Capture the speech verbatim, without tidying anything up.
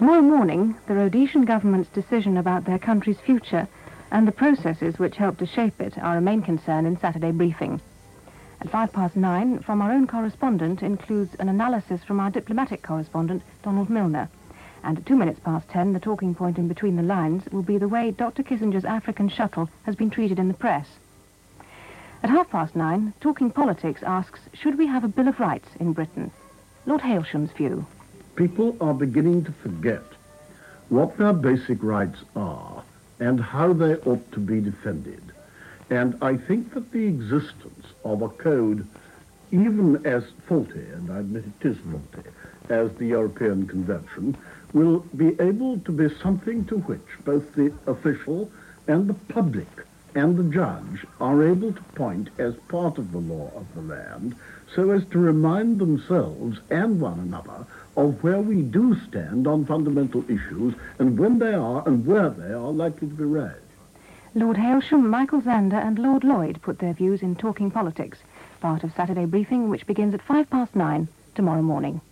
Tomorrow morning, the Rhodesian government's decision about their country's future and the processes which help to shape it are a main concern in Saturday Briefing. At five past nine, from our own correspondent includes an analysis from our diplomatic correspondent, Donald Milner. And at two minutes past ten, the talking point in Between the Lines will be the way Doctor Kissinger's African shuttle has been treated in the press. At half past nine, Talking Politics asks, should we have a Bill of Rights in Britain? Lord Hailsham's view. People are beginning to forget what their basic rights are and how they ought to be defended. And I think that the existence of a code, even as faulty, and I admit it is faulty, as the European Convention, will be able to be something to which both the official and the public and the judge are able to point as part of the law of the land, so as to remind themselves and one another of where we do stand on fundamental issues and when they are and where they are likely to be raised. Lord Hailsham, Michael Zander and Lord Lloyd put their views in Talking Politics, part of Saturday Briefing, which begins at five past nine tomorrow morning.